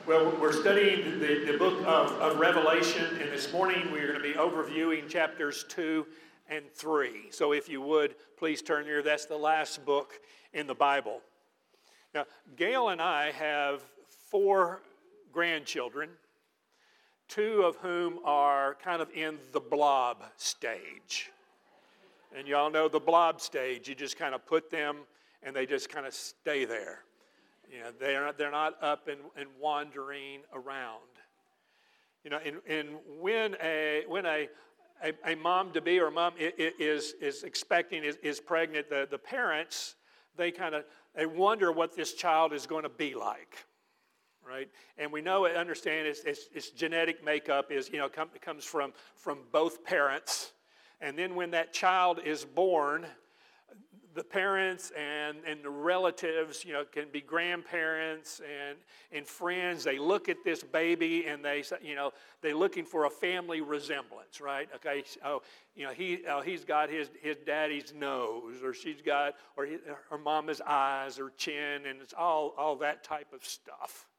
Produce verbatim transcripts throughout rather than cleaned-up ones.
Well, we're studying the, the book of, of Revelation, and this morning we're going to be overviewing chapters two and three. So if you would, please turn here. That's the last book in the Bible. Now, Gail and I have four grandchildren, two of whom are kind of in the blob stage. And y'all know the blob stage. You just kind of put them, and they just kind of stay there. You know, they're not, they're not up and, and wandering around. You know, and, and when a when a a, a mom to be or a mom is is expecting is, is pregnant, the, the parents they kind of they wonder what this child is going to be like, right? And we know understand it's, it's, it's genetic makeup is you know come, comes from from both parents, and then when that child is born, the parents and, and the relatives, you know, can be grandparents and, and friends. They look at this baby and they, you know, they're looking for a family resemblance, right? Okay, oh, you know, he oh, he's got his, his daddy's nose, or she's got, or he, her mama's eyes or chin, and it's all all that type of stuff.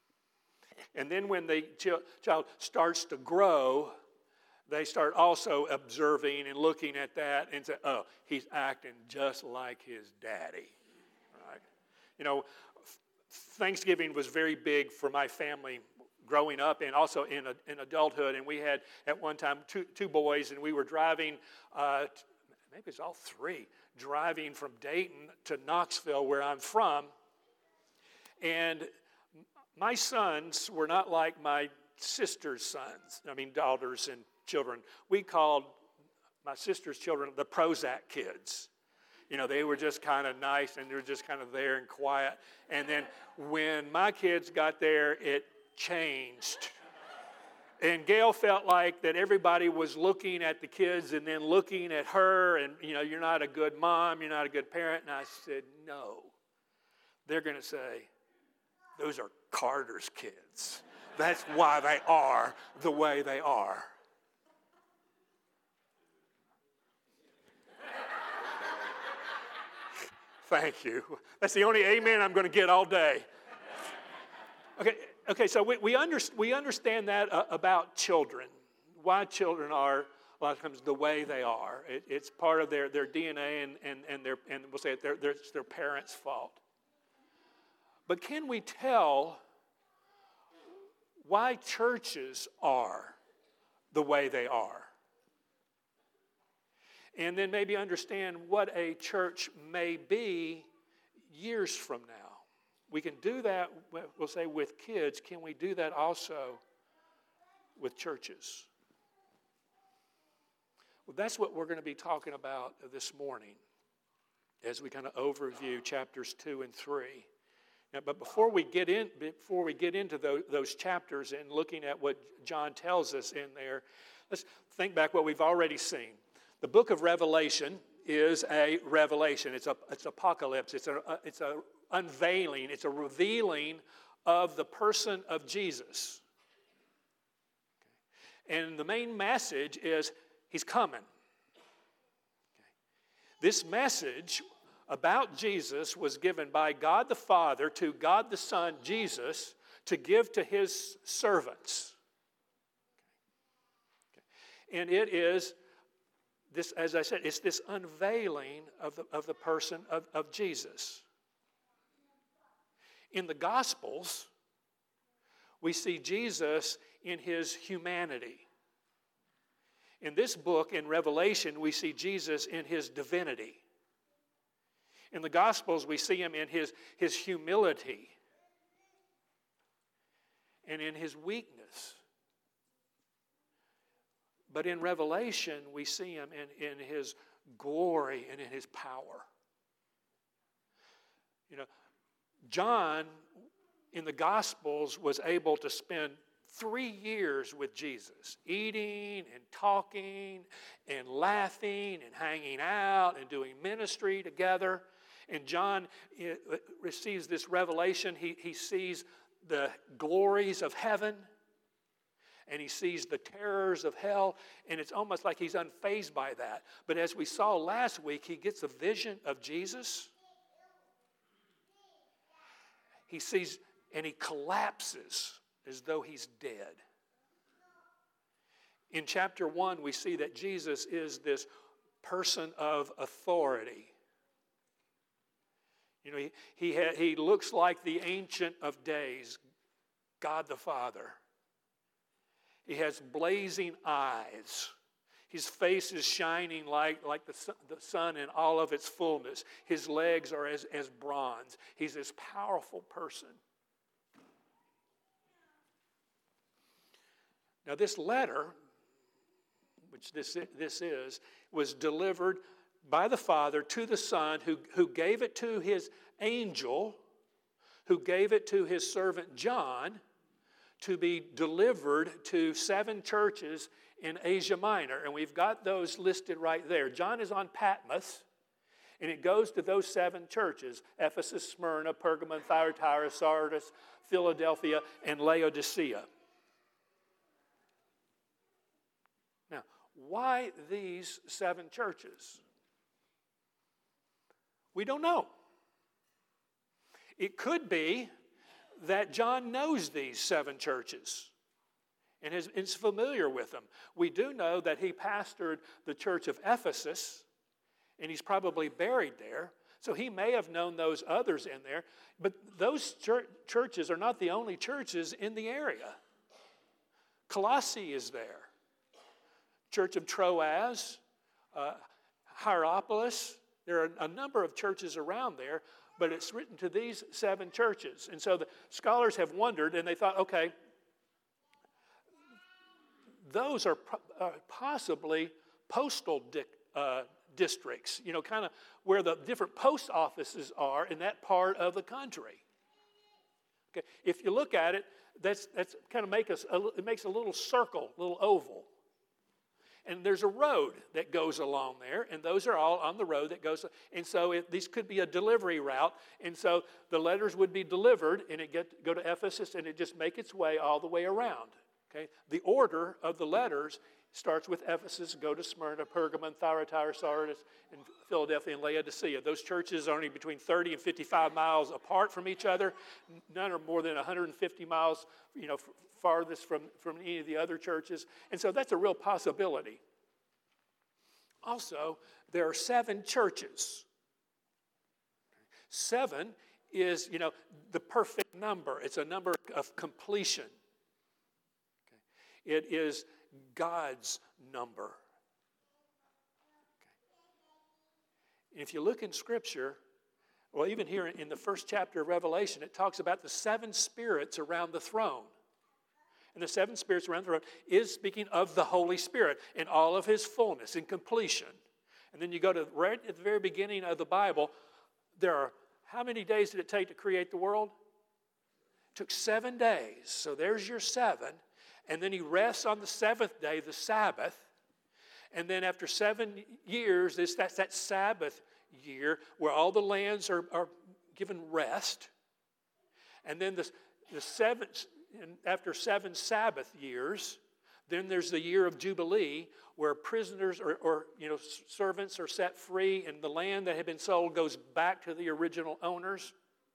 And then when the ch- child starts to grow, they start also observing and looking at that and say, oh, he's acting just like his daddy, right? You know, Thanksgiving was very big for my family growing up and also in, a, in adulthood. And we had, at one time, two, two boys, and we were driving, uh, maybe it's all three, driving from Dayton to Knoxville, where I'm from. And my sons were not like my sister's sons, I mean daughters and children. We called my sister's children the Prozac kids. You know, they were just kind of nice and they were just kind of there and quiet. And then when my kids got there, it changed. And Gail felt like that everybody was looking at the kids and then looking at her and, you know, you're not a good mom, you're not a good parent. And I said, no. They're going to say, those are Carter's kids. That's why they are the way they are. Thank you. That's the only amen I'm going to get all day. Okay, okay. So we we, under, we understand that uh, about children. Why children are a lot of times the way they are. It, it's part of their, their D N A and and and their and we'll say it, their, their, it's their parents' fault. But can we tell why churches are the way they are? And then maybe understand what a church may be years from now. We can do that, we'll say, with kids. Can we do that also with churches? Well, that's what we're going to be talking about this morning as we kind of overview chapters two and three. Now, but before we get in, before we get into those, those chapters and looking at what John tells us in there, let's think back what we've already seen. The book of Revelation is a revelation. It's a it's apocalypse. It's a it's a unveiling. It's a revealing of the person of Jesus. Okay. And the main message is he's coming. Okay. This message about Jesus was given by God the Father to God the Son, Jesus, to give to his servants. Okay. And it is this, as I said, it's this unveiling of the, of the person of, of Jesus. In the Gospels, we see Jesus in his humanity. In this book, in Revelation, we see Jesus in his divinity. In the Gospels, we see him in his, his humility and in his weakness. But in Revelation, we see him in, in his glory and in his power. You know, John, in the Gospels, was able to spend three years with Jesus, eating and talking and laughing and hanging out and doing ministry together. And John receives this revelation. He, he sees the glories of heaven, and he sees the terrors of hell, and it's almost like he's unfazed by that. But as we saw last week, he gets a vision of Jesus. He sees and he collapses as though he's dead. In chapter one, we see that Jesus is this person of authority. You know, he, he, ha, he looks like the Ancient of Days, God the Father. He has blazing eyes. His face is shining like, like the, sun, the sun in all of its fullness. His legs are as, as bronze. He's this powerful person. Now this letter, which this, this is, was delivered by the Father to the Son, who, who gave it to his angel, who gave it to his servant John, to be delivered to seven churches in Asia Minor. And we've got those listed right there. John is on Patmos, and it goes to those seven churches: Ephesus, Smyrna, Pergamon, Thyatira, Sardis, Philadelphia, and Laodicea. Now, why these seven churches? We don't know. It could be that John knows these seven churches and is, is familiar with them. We do know that he pastored the church of Ephesus, and he's probably buried there. So he may have known those others in there. But those chur- churches are not the only churches in the area. Colossae is there. Church of Troas, uh, Hierapolis. There are a number of churches around there, but it's written to these seven churches. And so the scholars have wondered, and they thought, okay, those are uh, possibly postal di- uh, districts, you know, kind of where the different post offices are in that part of the country. Okay, if you look at it, that's that's kind of make us a, it makes a little circle, little oval. And there's a road that goes along there, and those are all on the road that goes. And so it, these could be a delivery route. And so the letters would be delivered, and it get go to Ephesus, and it just make its way all the way around. Okay, the order of the letters starts with Ephesus, go to Smyrna, Pergamon, Thyatira, Sardis, and Philadelphia, and Laodicea. Those churches are only between thirty and fifty-five miles apart from each other. None are more than one hundred fifty miles, you know, farthest from, from any of the other churches. And so that's a real possibility. Also, there are seven churches. Seven is, you know, the perfect number. It's a number of completion. Okay. It is God's number. Okay. If you look in Scripture, well, even here in the first chapter of Revelation, it talks about the seven spirits around the throne. And the seven spirits around the throne is speaking of the Holy Spirit in all of his fullness and completion. And then you go to right at the very beginning of the Bible, there are, how many days did it take to create the world? It took seven days. So there's your seven. And then he rests on the seventh day, the Sabbath. And then after seven years, it's that's that Sabbath year where all the lands are, are given rest. And then the, the seventh, and after seven Sabbath years, then there's the year of Jubilee where prisoners or, or you know servants are set free, and the land that had been sold goes back to the original owners.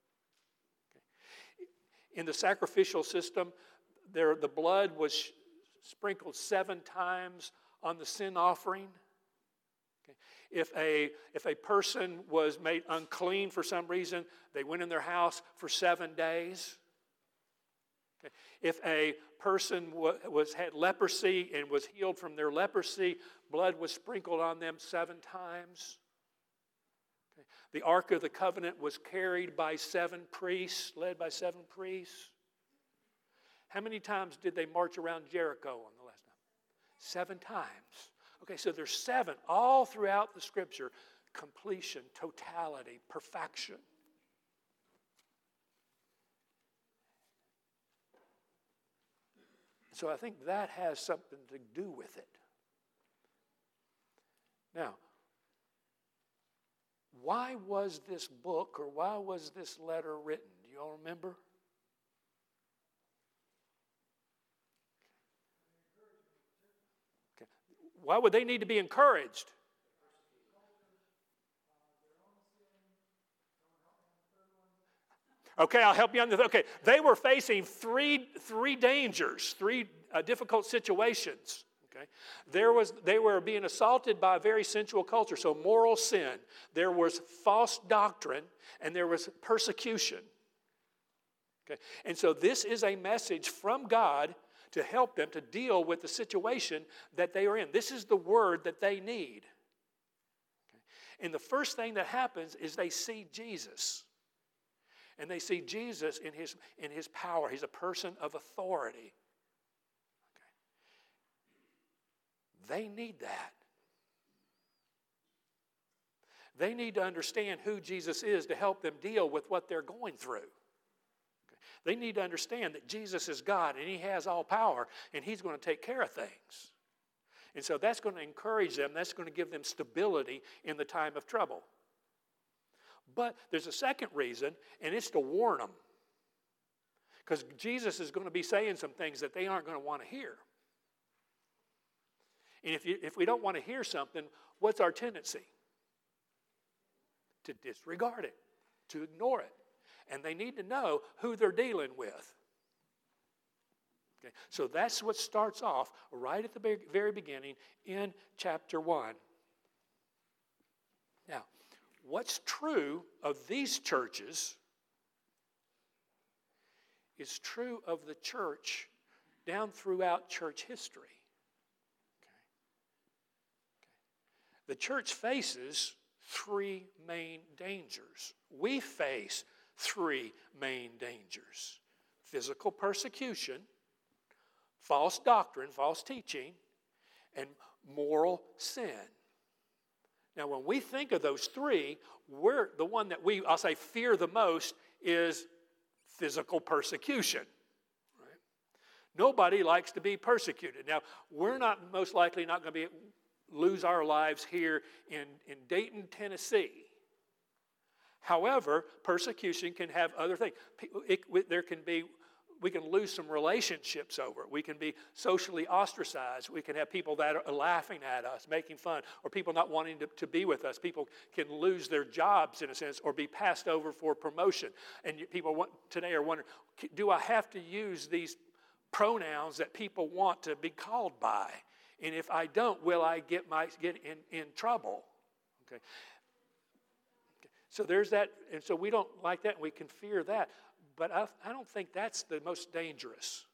Okay. In the sacrificial system, there the blood was sh- sprinkled seven times on the sin offering. Okay. If a if a person was made unclean for some reason, they went in their house for seven days. Okay. If a person was, was had leprosy and was healed from their leprosy, blood was sprinkled on them seven times. Okay. The Ark of the Covenant was carried by seven priests, led by seven priests. How many times did they march around Jericho on the last time? Seven times. Okay, so there's seven all throughout the Scripture. Completion, totality, perfection. So I think that has something to do with it. Now, why was this book or why was this letter written? Do you all remember? Okay. Why would they need to be encouraged? Okay, I'll help you on this. Okay, they were facing three, three dangers, three uh, difficult situations. Okay, there was they were being assaulted by a very sensual culture, so moral sin. There was false doctrine, and there was persecution. Okay, and so this is a message from God to help them to deal with the situation that they are in. This is the word that they need. Okay. And the first thing that happens is they see Jesus. And they see Jesus in his, in his power. He's a person of authority. Okay. They need that. They need to understand who Jesus is to help them deal with what they're going through. Okay. They need to understand that Jesus is God and he has all power and he's going to take care of things. And so that's going to encourage them. That's going to give them stability in the time of trouble. But there's a second reason, and it's to warn them. Because Jesus is going to be saying some things that they aren't going to want to hear. And if, you, if we don't want to hear something, what's our tendency? To disregard it, to ignore it. And they need to know who they're dealing with. Okay, so that's what starts off right at the very beginning in chapter one. Now, what's true of these churches is true of the church down throughout church history. Okay. Okay. The church faces three main dangers. We face three main dangers: physical persecution, false doctrine, false teaching, and moral sin. Now, when we think of those three, we're the one that we, I'll say, fear the most is physical persecution. Right? Nobody likes to be persecuted. Now, we're not most likely not going to be lose our lives here in, in Dayton, Tennessee. However, persecution can have other things. It, it, there can be We can lose some relationships over it. We can be socially ostracized. We can have people that are laughing at us, making fun, or people not wanting to, to be with us. People can lose their jobs, in a sense, or be passed over for promotion. And people want, today are wondering, do I have to use these pronouns that people want to be called by? And if I don't, will I get, my, get in, in trouble? Okay. So there's that, and so we don't like that, and we can fear that. But I, I don't think that's the most dangerous.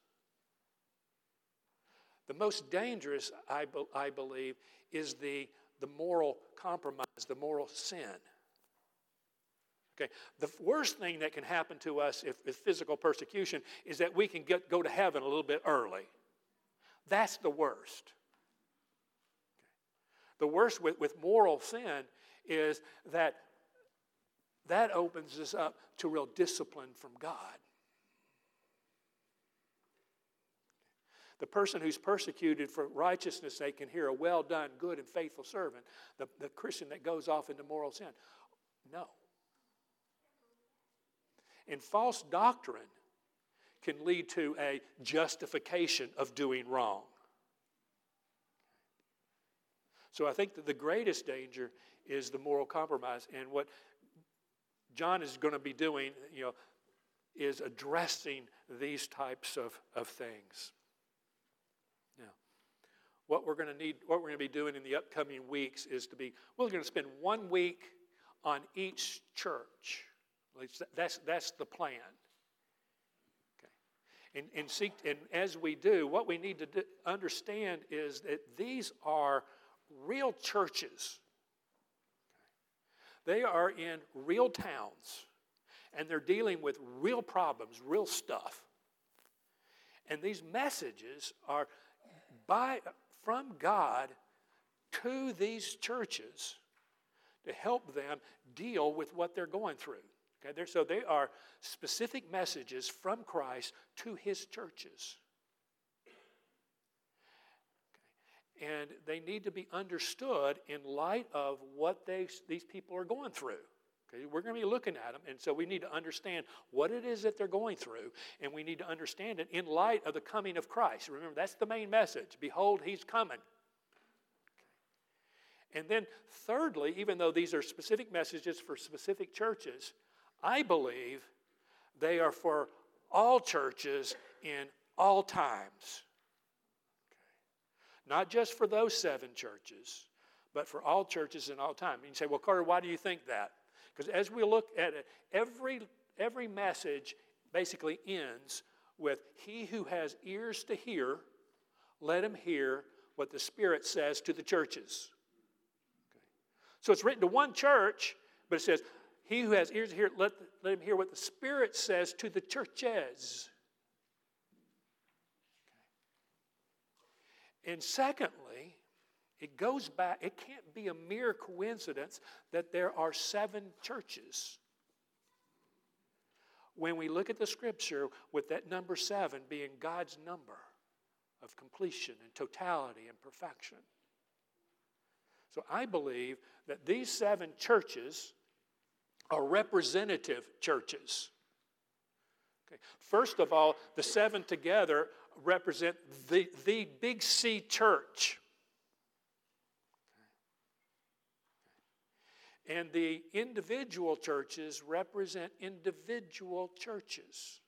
The most dangerous, I, be, I believe, is the, the moral compromise, the moral sin. Okay, the worst thing that can happen to us if, if physical persecution is that we can get, go to heaven a little bit early. That's the worst. Okay. The worst with, with moral sin is that that opens us up to real discipline from God. The person who's persecuted for righteousness' sake can hear a well done, good and faithful servant. The, the Christian that goes off into moral sin. No. And false doctrine can lead to a justification of doing wrong. So I think that the greatest danger is the moral compromise. And what John is going to be doing, you know, is addressing these types of, of things. Now, what we're going to need, what we're going to be doing in the upcoming weeks is to be, we're going to spend one week on each church. That's, that's the plan. Okay. And, and, seek, and as we do, what we need to do, understand is that these are real churches. They are in real towns, and they're dealing with real problems, real stuff. And these messages are by, from God to these churches to help them deal with what they're going through. Okay, so they are specific messages from Christ to his churches. And they need to be understood in light of what they, these people are going through. Okay, we're going to be looking at them, and so we need to understand what it is that they're going through, and we need to understand it in light of the coming of Christ. Remember, that's the main message. Behold, he's coming. Okay. And then thirdly, even though these are specific messages for specific churches, I believe They are for all churches in all times. Okay. Not just for those seven churches, but for all churches in all time. And you say, well, Carter, why do you think that? Because as we look at it, every, every message basically ends with, he who has ears to hear, let him hear what the Spirit says to the churches. Okay. So it's written to one church, but it says, he who has ears to hear, let, let him hear what the Spirit says to the churches. Okay. And secondly, it goes back, it can't be a mere coincidence that there are seven churches. When we look at the Scripture with that number seven being God's number of completion and totality and perfection. So I believe that these seven churches are representative churches. Okay. First of all, the seven together represent the, the Big C church. Okay. And the individual churches represent individual churches.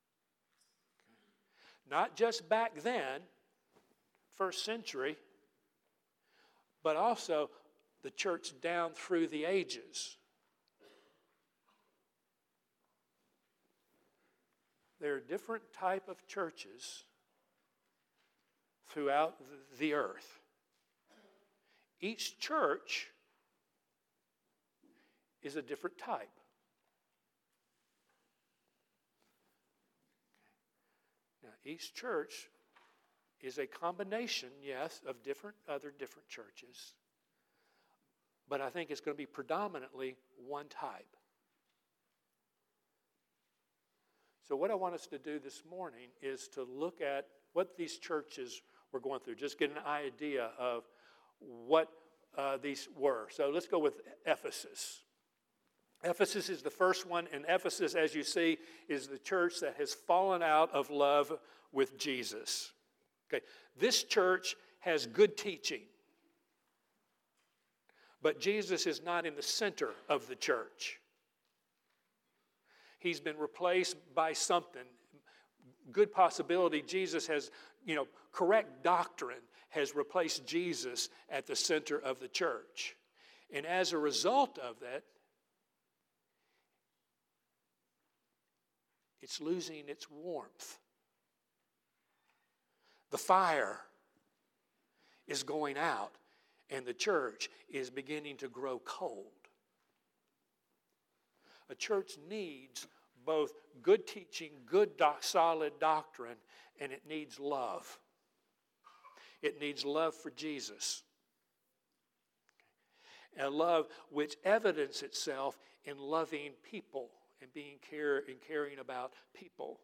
Okay. Not just back then, first century, but also the church down through the ages. There are different type of churches throughout the earth. Each church is a different type. Now, each church is a combination, yes, of different other different churches. But I think it's going to be predominantly one type. So what I want us to do this morning is to look at what these churches were going through, just get an idea of what uh, these were. So let's go with Ephesus. Ephesus is the first one, and Ephesus, as you see, is the church that has fallen out of love with Jesus. Okay, this church has good teaching, but Jesus is not in the center of the church. He's been replaced by something. Good possibility Jesus has, you know, correct doctrine has replaced Jesus at the center of the church. And as a result of that, it's losing its warmth. The fire is going out, and the church is beginning to grow cold. A church needs both good teaching, good doc, solid doctrine, and it needs love. It needs love for Jesus. A love which evidences itself in loving people and being care and caring about people.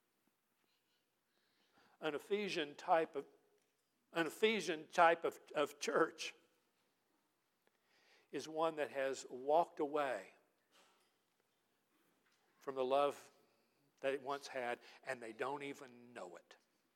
An Ephesian type of an Ephesian type of, of church is one that has walked away from the love that it once had, and they don't even know it.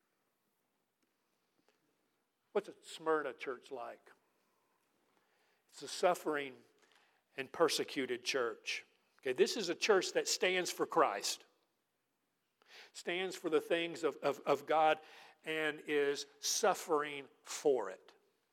What's a Smyrna church like? It's a suffering and persecuted church. Okay, this is a church that stands for Christ, stands for the things of, of, of God, and is suffering for it.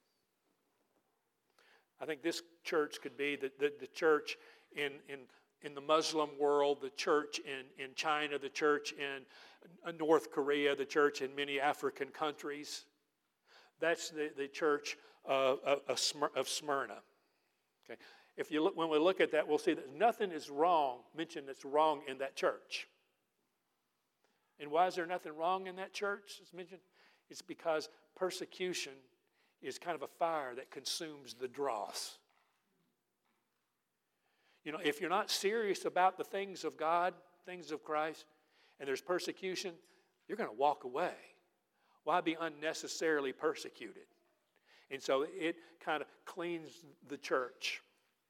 I think this church could be the, the, the church in, in, in the Muslim world, the church in, in China, the church in North Korea, the church in many African countries. That's the, the church of, of, of Smyrna. Okay. If you look, when we look at that, we'll see that nothing is wrong, mentioned that's wrong in that church. And why is there nothing wrong in that church? It's mentioned. It's because persecution is kind of a fire that consumes the dross. You know, if you're not serious about the things of God, things of Christ, and there's persecution, you're going to walk away. Why be unnecessarily persecuted? And so it kind of cleans the church.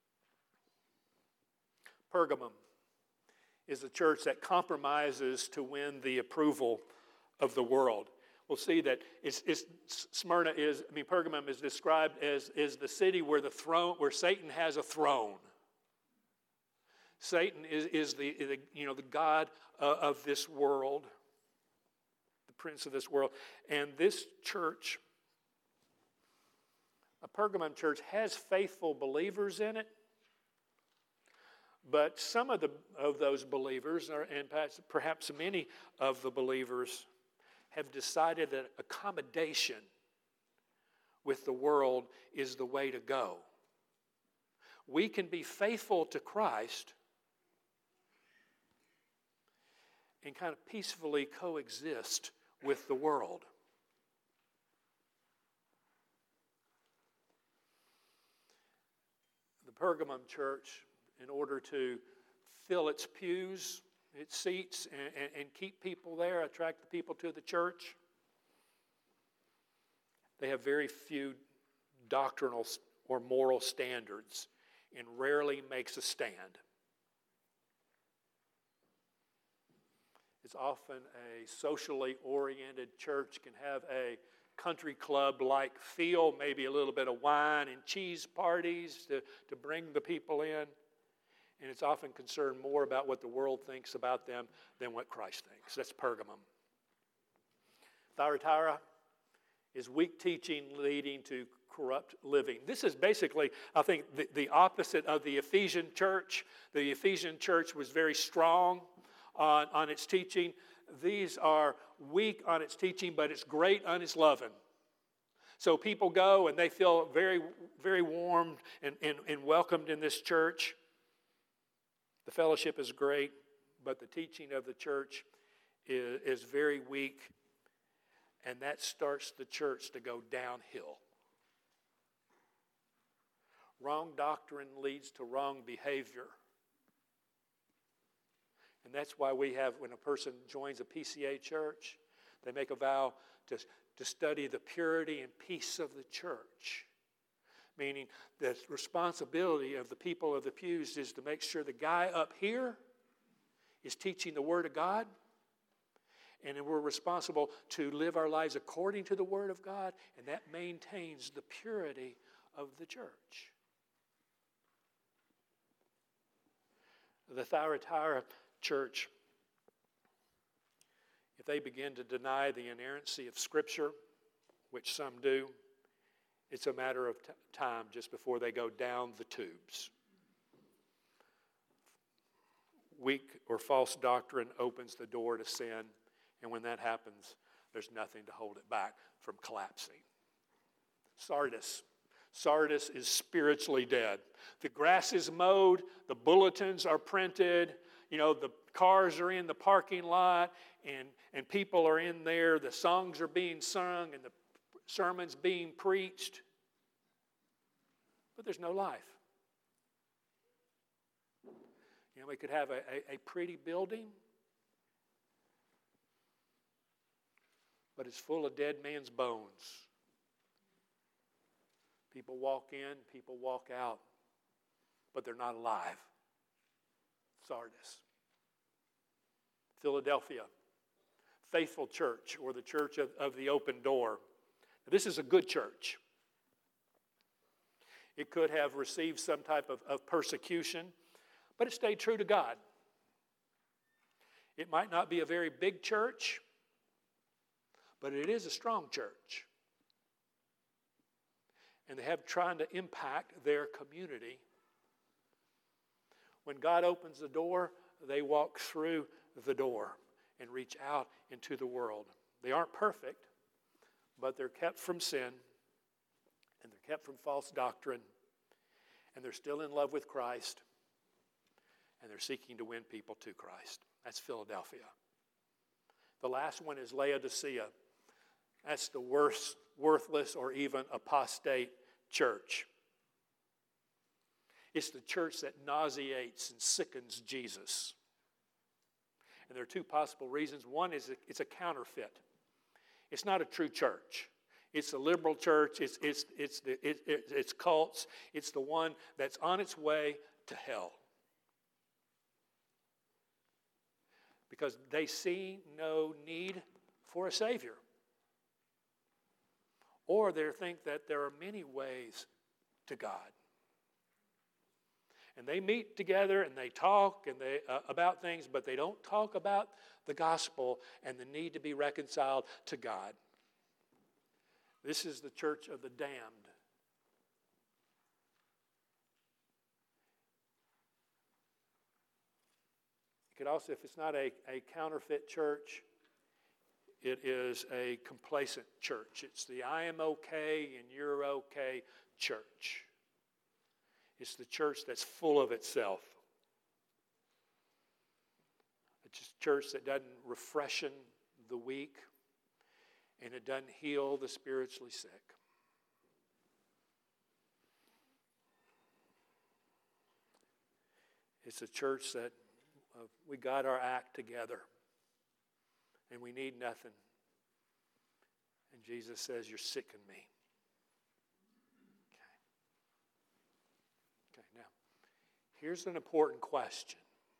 Pergamum is a church that compromises to win the approval of the world. We'll see that it's, it's, Smyrna is, I mean, Pergamum is described as is the city where the throne, where Satan has a throne. Satan is, is the, the, you know, the god uh, of this world, the prince of this world. And this church, a Pergamum church, has faithful believers in it. But some of, the, of those believers, are, and perhaps, perhaps many of the believers, have decided that accommodation with the world is the way to go. We can be faithful to Christ and kind of peacefully coexist with the world. The Pergamum church, in order to fill its pews, its seats, and, and, and keep people there, attract the people to the church, they have very few doctrinal or moral standards and rarely makes a stand. It's often a socially oriented church, can have a country club-like feel, maybe a little bit of wine and cheese parties to, to bring the people in. And it's often concerned more about what the world thinks about them than what Christ thinks. That's Pergamum. Thyatira is weak teaching leading to corrupt living. This is basically, I think, the, the opposite of the Ephesian church. The Ephesian church was very strong on, on its teaching. These are weak on its teaching, but it's great on its loving. So people go and they feel very, very warmed and, and, and welcomed in this church. The fellowship is great, but the teaching of the church is, is very weak, and that starts the church to go downhill. Wrong doctrine leads to wrong behavior. And that's why we have, when a person joins a P C A church, they make a vow to, to study the purity and peace of the church. Meaning the responsibility of the people of the pews is to make sure the guy up here is teaching the Word of God. And then we're responsible to live our lives according to the Word of God. And that maintains the purity of the church. The Thyatira church, if they begin to deny the inerrancy of Scripture, which some do, it's a matter of t- time just before they go down the tubes. Weak or false doctrine opens the door to sin, and when that happens, there's nothing to hold it back from collapsing. Sardis. Sardis is spiritually dead. The grass is mowed, the bulletins are printed, you know, the cars are in the parking lot, and, and people are in there, the songs are being sung, and the sermons being preached, but there's no life. You know, we could have a, a, a pretty building, but it's full of dead man's bones. People walk in, people walk out, but they're not alive. Sardis. Philadelphia, Faithful Church, or the Church of, of the Open Door. This is a good church. It could have received some type of, of persecution, but it stayed true to God. It might not be a very big church, but it is a strong church. And they have trying to impact their community. When God opens the door, they walk through the door and reach out into the world. They aren't perfect, but they're kept from sin, and they're kept from false doctrine, and they're still in love with Christ, and they're seeking to win people to Christ. That's Philadelphia. The last one is Laodicea. That's the worst, worthless, or even apostate church. It's the church that nauseates and sickens Jesus. And there are two possible reasons. One is it's a counterfeit. It's not a true church. It's a liberal church. It's, it's, it's, the, it, it, it's cults. It's the one that's on its way to hell. Because they see no need for a Savior. Or they think that there are many ways to God. And they meet together and they talk and they uh, about things, but they don't talk about the gospel and the need to be reconciled to God. This is the church of the damned. It could also, if it's not a, a counterfeit church, it is a complacent church. It's the I am okay and you're okay church. It's the church that's full of itself. It's a church that doesn't refreshen the weak and it doesn't heal the spiritually sick. It's a church that uh, we got our act together and we need nothing. And Jesus says, you're sick in me. Here's an important question.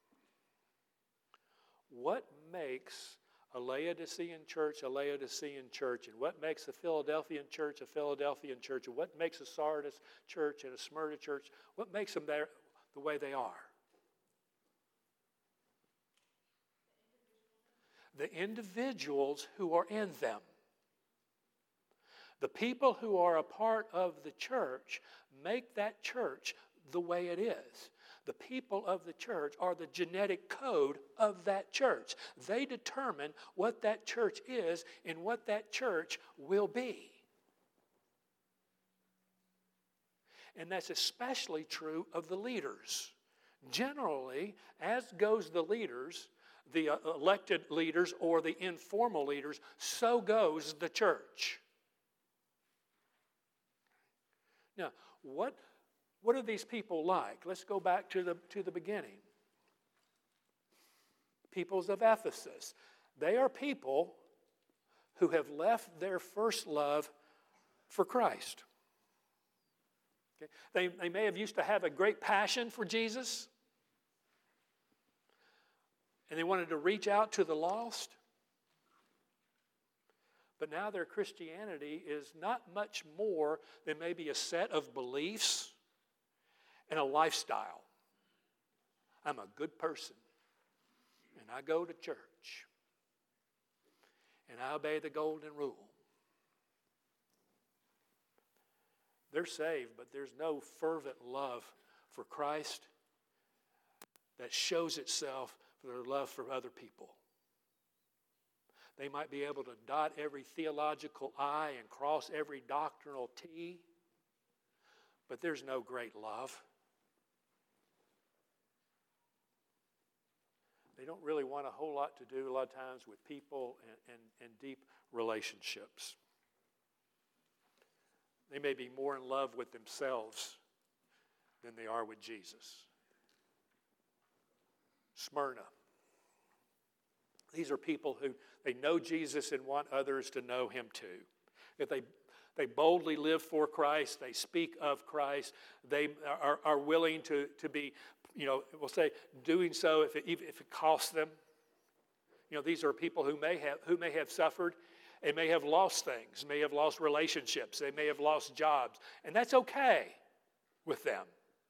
What makes a Laodicean church a Laodicean church? And what makes a Philadelphian church a Philadelphian church? And what makes a Sardis church and a Smyrna church? What makes them there the way they are? The individuals who are in them. The people who are a part of the church make that church the way it is. The people of the church are the genetic code of that church. They determine what that church is and what that church will be. And that's especially true of the leaders. Generally, as goes the leaders, the elected leaders or the informal leaders, so goes the church. Now, what What are these people like? Let's go back to the, to the beginning. Peoples of Ephesus. They are people who have left their first love for Christ. Okay? They, they may have used to have a great passion for Jesus, and they wanted to reach out to the lost. But now their Christianity is not much more than maybe a set of beliefs and a lifestyle. I'm a good person, and I go to church, and I obey the golden rule. They're saved, but there's no fervent love for Christ that shows itself for their love for other people. They might be able to dot every theological I and cross every doctrinal T, but there's no great love. They don't really want a whole lot to do a lot of times with people and, and, and deep relationships. They may be more in love with themselves than they are with Jesus. Smyrna. These are people who they know Jesus and want others to know him too. If they They boldly live for Christ. They speak of Christ. They are, are willing to, to be, you know, we'll say, doing so if it, even if it costs them. You know, these are people who may have who may have suffered and may have lost things, may have lost relationships. They may have lost jobs. And that's okay with them.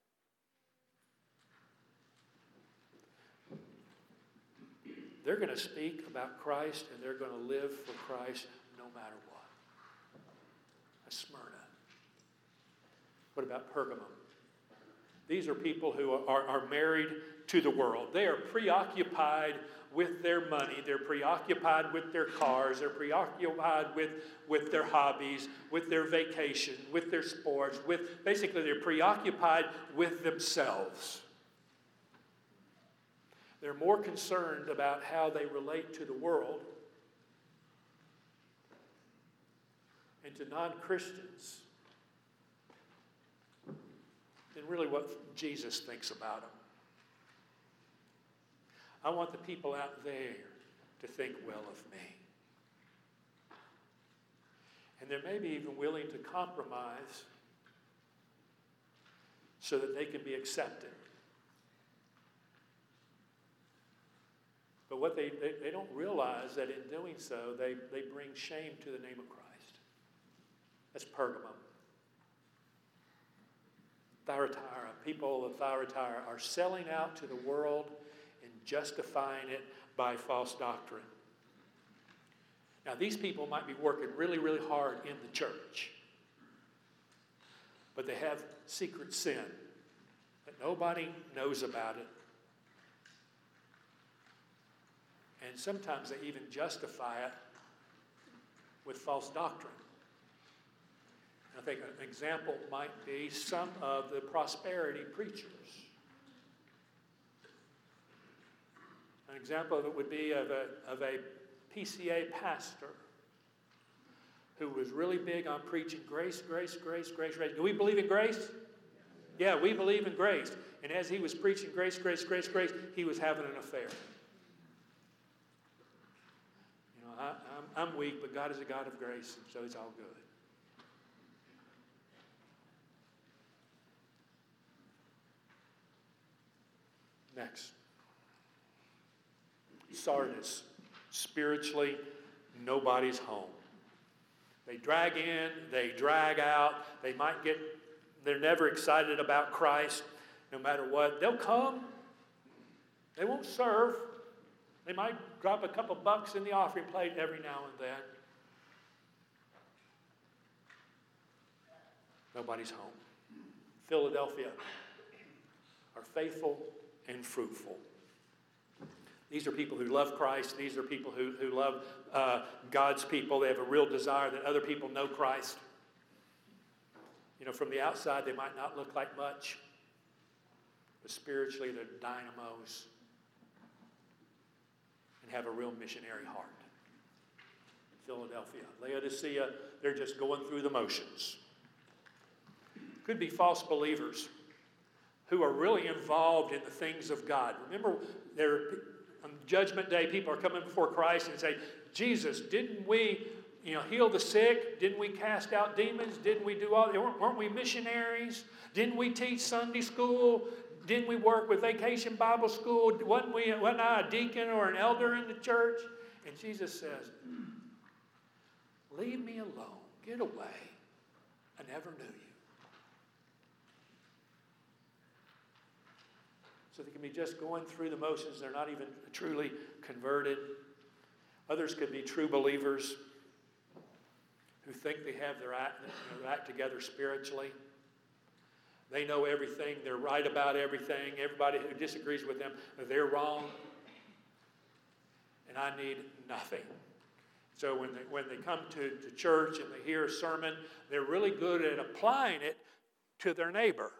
They're going to speak about Christ and they're going to live for Christ no matter what. Smyrna. What about Pergamum? These are people who are, are married to the world. They are preoccupied with their money. They're preoccupied with their cars. They're preoccupied with, with their hobbies, with their vacation, with their sports. With basically, they're preoccupied with themselves. They're more concerned about how they relate to the world and to non-Christians than really what Jesus thinks about them. I want the people out there to think well of me. And they're maybe even willing to compromise so that they can be accepted. But what they, they, they don't realize that in doing so, they, they bring shame to the name of Christ. That's Pergamum. Thyatira, people of Thyatira are selling out to the world and justifying it by false doctrine. Now, these people might be working really, really hard in the church, but they have secret sin that nobody knows about it. And sometimes they even justify it with false doctrine. I think an example might be some of the prosperity preachers. An example of it would be of a, of a P C A pastor who was really big on preaching grace, grace, grace, grace, grace. Do we believe in grace? Yeah, we believe in grace. And as he was preaching grace, grace, grace, grace, he was having an affair. You know, I, I'm, I'm weak, but God is a God of grace, and so it's all good. Next. Sardis. Spiritually, nobody's home. They drag in, they drag out, they might get, they're never excited about Christ, no matter what. They'll come, they won't serve. They might drop a couple bucks in the offering plate every now and then. Nobody's home. Philadelphia are faithful and fruitful. These are people who love Christ. These are people who, who love uh, God's people. They have a real desire that other people know Christ. You know, from the outside, they might not look like much, but spiritually, they're dynamos and have a real missionary heart. Philadelphia. Laodicea, they're just going through the motions. Could be false believers who are really involved in the things of God. Remember, they're... on Judgment Day, people are coming before Christ and say, Jesus, didn't we, you know, heal the sick? Didn't we cast out demons? Didn't we do all, weren't we missionaries? Didn't we teach Sunday school? Didn't we work with Vacation Bible School? Wasn't we, wasn't I a deacon or an elder in the church? And Jesus says, leave me alone. Get away. I never knew you. So they can be just going through the motions. They're not even truly converted. Others could be true believers who think they have their act, you know, their act together spiritually. They know everything. They're right about everything. Everybody who disagrees with them, they're wrong. And I need nothing. So when they, when they come to, to church and they hear a sermon, they're really good at applying it to their neighbor.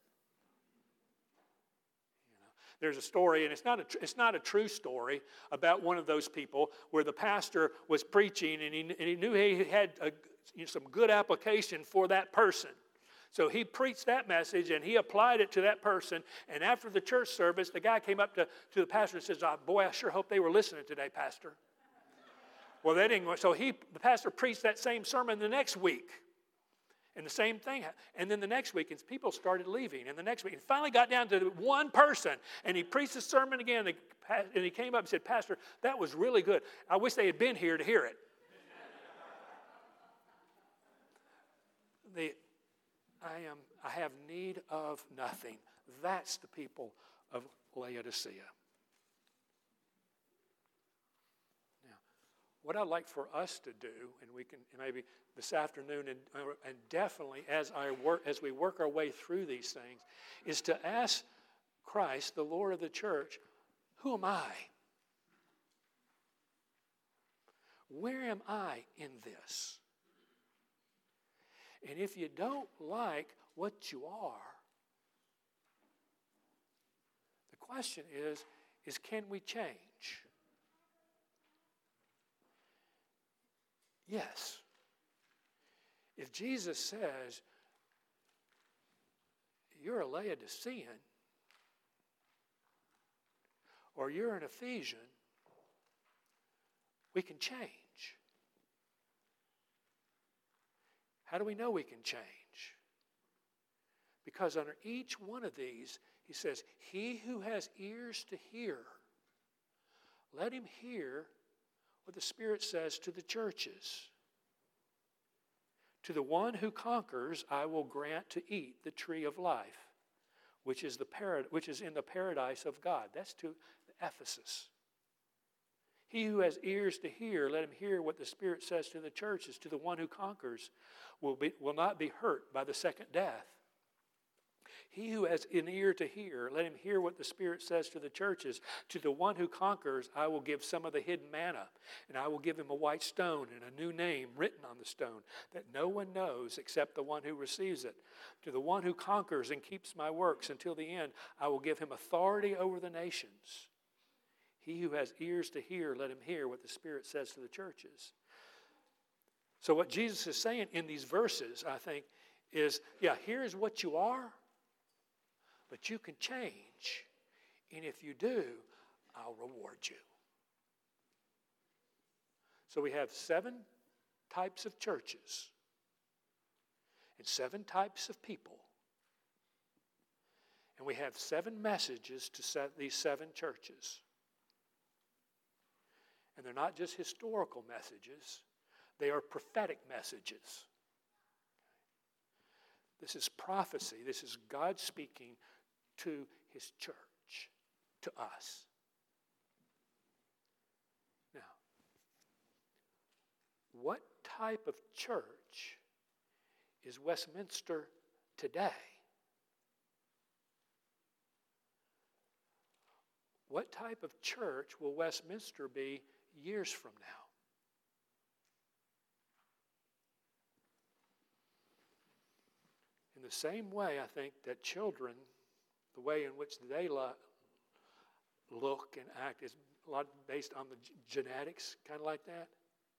There's a story, and it's not a, it's not a true story, about one of those people where the pastor was preaching, and he, and he knew he had a, you know, some good application for that person. So he preached that message, and he applied it to that person. And after the church service, the guy came up to, to the pastor and says, oh, boy, I sure hope they were listening today, Pastor. Well, they didn't. So he, the pastor preached that same sermon the next week. And the same thing. And then the next week, and people started leaving. And the next week, and finally got down to one person. And he preached the sermon again. And he came up and said, Pastor, that was really good. I wish they had been here to hear it. the, I am. I have need of nothing. That's the people of Laodicea. Now, what I'd like for us to do, and we can maybe this afternoon, and, and definitely as I work, as we work our way through these things, is to ask Christ, the Lord of the church, who am I? Where am I in this? And if you don't like what you are, the question is, is can we change? Yes. If Jesus says, you're a Laodicean, or you're an Ephesian, we can change. How do we know we can change? Because under each one of these, he says, he who has ears to hear, let him hear what the Spirit says to the churches. To the one who conquers, I will grant to eat the tree of life, which is, the parad- which is in the paradise of God. That's to Ephesus. He who has ears to hear, let him hear what the Spirit says to the churches. To the one who conquers will, be, will not be hurt by the second death. He who has an ear to hear, let him hear what the Spirit says to the churches. To the one who conquers, I will give some of the hidden manna, and I will give him a white stone and a new name written on the stone that no one knows except the one who receives it. To the one who conquers and keeps my works until the end, I will give him authority over the nations. He who has ears to hear, let him hear what the Spirit says to the churches. So what Jesus is saying in these verses, I think, is, yeah, here's what you are, but you can change. And if you do, I'll reward you. So we have seven types of churches and seven types of people. And we have seven messages to set these seven churches. And they're not just historical messages, they are prophetic messages. This is prophecy. This is God speaking to his church, to us. Now, what type of church is Westminster today? What type of church will Westminster be years from now? In the same way, I think that children, the way in which they lo- look and act is a lot based on the g- genetics, kind of like that.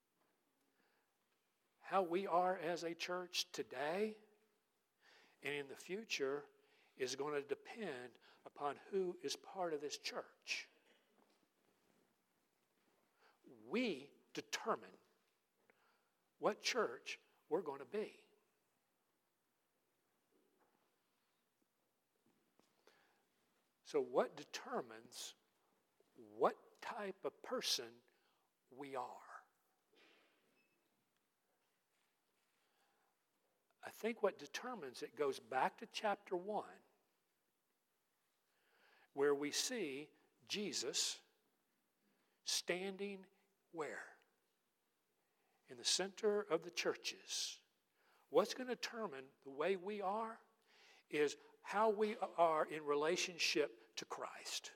How we are as a church today and in the future is going to depend upon who is part of this church. We determine what church we're going to be. So what determines what type of person we are? I think what determines it goes back to chapter one, where we see Jesus standing where? In the center of the churches. What's going to determine the way we are is how we are in relationship to Christ.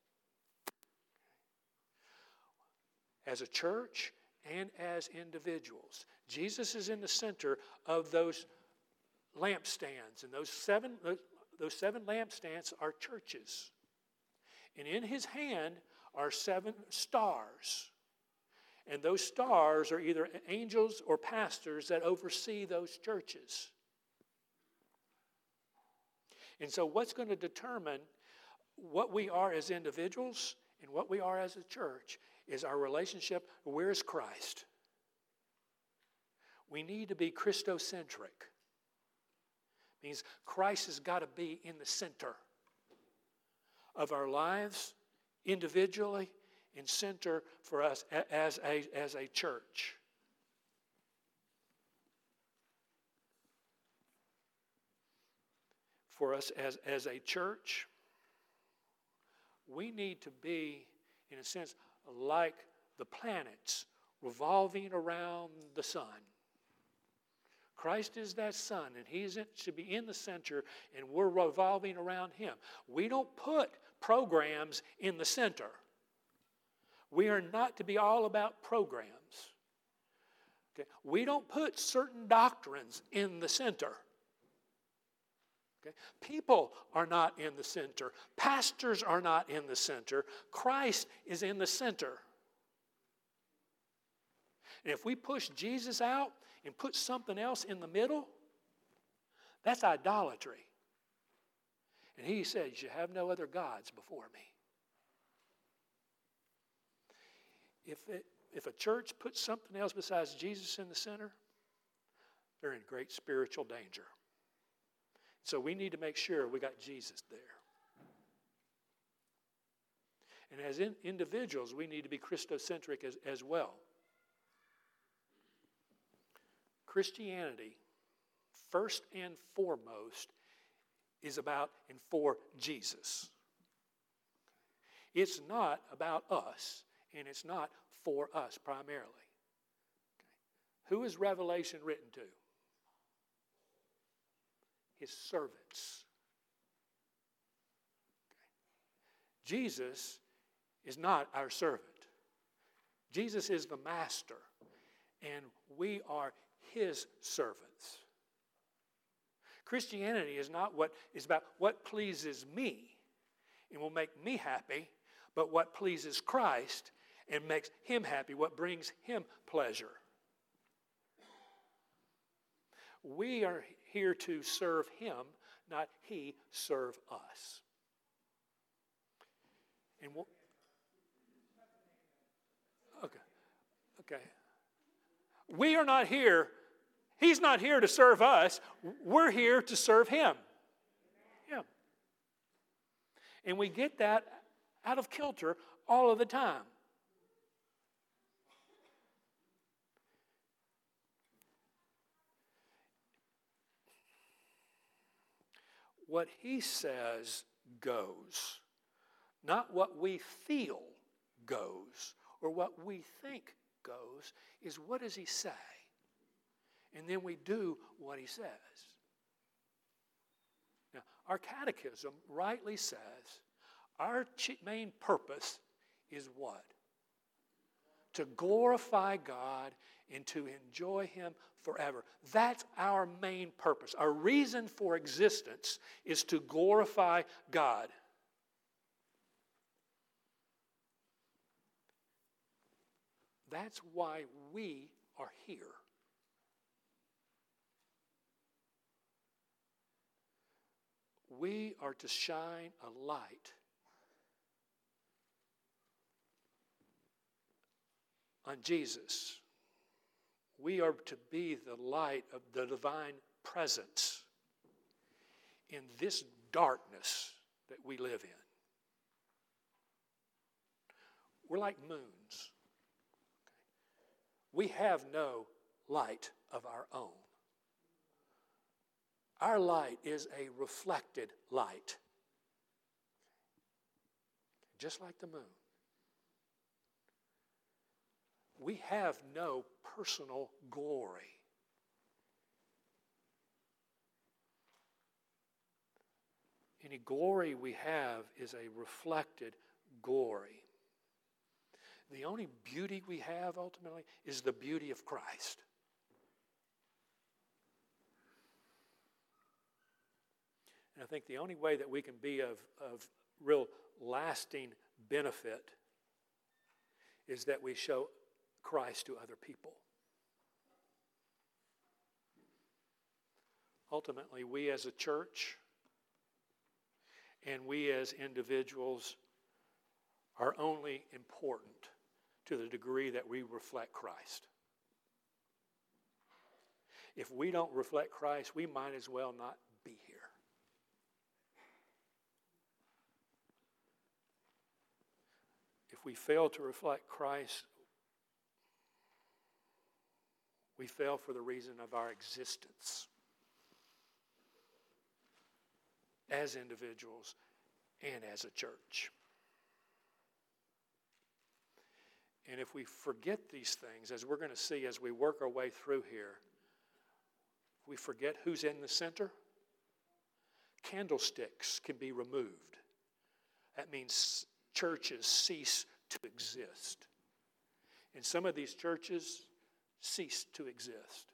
As a church and as individuals. Jesus is in the center of those lampstands, and those seven, those, those seven lampstands are churches. And in his hand are seven stars. And those stars are either angels or pastors that oversee those churches. And so what's going to determine what we are as individuals and what we are as a church is our relationship. Where is Christ? We need to be Christocentric. Means Christ has got to be in the center of our lives, individually, and center for us as a, as a church. For us as, as a church, we need to be, in a sense, like the planets revolving around the sun. Christ is that sun, and he should be in the center, and we're revolving around him. We don't put programs in the center. We are not to be all about programs. Okay? We don't put certain doctrines in the center. Okay? People are not in the center. Pastors are not in the center. Christ is in the center. And if we push Jesus out and put something else in the middle, that's idolatry. And he says, you have no other gods before me. If, it, if a church puts something else besides Jesus in the center, they're in great spiritual danger. So we need to make sure we got Jesus there. And as in, individuals, we need to be Christocentric as, as well. Christianity, first and foremost, is about and for Jesus. It's not about us, and it's not for us primarily. Okay. Who is Revelation written to? His servants. Okay. Jesus is not our servant. Jesus is the master, and we are his servants. Christianity is not what is about what pleases me and will make me happy, but what pleases Christ and makes him happy, what brings him pleasure. We are here to serve him, not he serve us. And we'll, okay, okay. We are not here. He's not here to serve us. We're here to serve him. Him. And we get that out of kilter all of the time. What he says goes. Not what we feel goes or what we think goes, is what does he say? And then we do what he says. Now, our catechism rightly says our main purpose is what? To glorify God and to enjoy him forever. That's our main purpose. Our reason for existence is to glorify God. That's why we are here. We are to shine a light on Jesus. We are to be the light of the divine presence in this darkness that we live in. We're like moons. We have no light of our own. Our light is a reflected light, just like the moon. We have no personal glory. Any glory we have is a reflected glory. The only beauty we have ultimately is the beauty of Christ. And I think the only way that we can be of, of real lasting benefit is that we show Christ to other people. Ultimately, we as a church and we as individuals are only important to the degree that we reflect Christ. If we don't reflect Christ, we might as well not be here. If we fail to reflect Christ, we fail for the reason of our existence as individuals and as a church. And if we forget these things, as we're going to see as we work our way through here, we forget who's in the center. Candlesticks can be removed. That means churches cease to exist. And some of these churches cease to exist.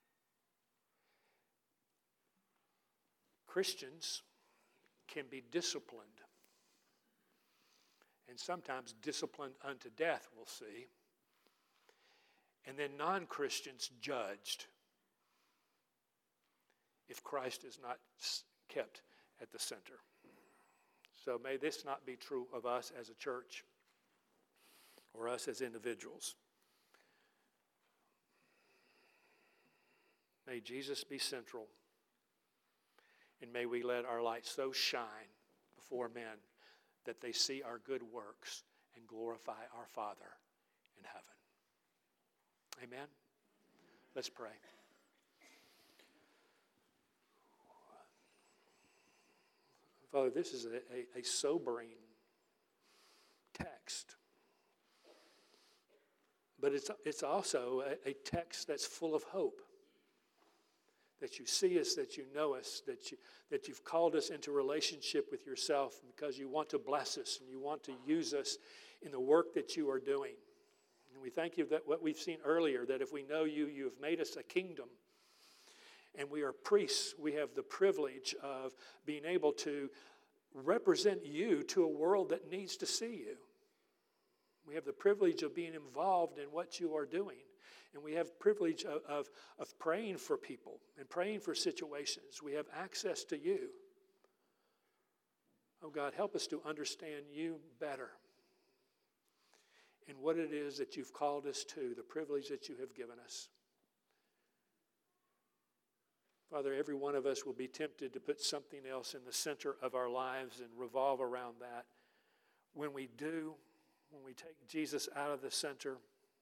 Christians can be disciplined, and sometimes disciplined unto death, we'll see. And then non-Christians judged if Christ is not kept at the center. So may this not be true of us as a church or us as individuals. May Jesus be central, and may we let our light so shine before men that they see our good works and glorify our Father in heaven. Amen? Let's pray. Father, this is a, a, a sobering text. But it's, it's also a, a text that's full of hope. That you see us, that you know us, that, you, that you've called us into relationship with yourself because you want to bless us and you want to use us in the work that you are doing. And we thank you that what we've seen earlier, that if we know you, you have made us a kingdom. And we are priests. We have the privilege of being able to represent you to a world that needs to see you. We have the privilege of being involved in what you are doing. And we have privilege of, of, of praying for people and praying for situations. We have access to you. Oh God, help us to understand you better and what it is that you've called us to, the privilege that you have given us. Father, every one of us will be tempted to put something else in the center of our lives and revolve around that. When we do, when we take Jesus out of the center,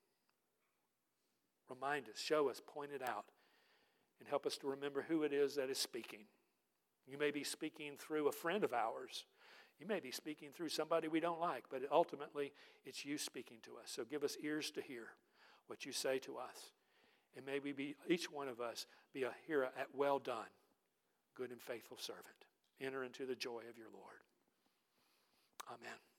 remind us, show us, point it out, and help us to remember who it is that is speaking. You may be speaking through a friend of ours. You may be speaking through somebody we don't like, but ultimately it's you speaking to us. So give us ears to hear what you say to us. And may we be, each one of us, be a hearer at well done, good and faithful servant. Enter into the joy of your Lord. Amen.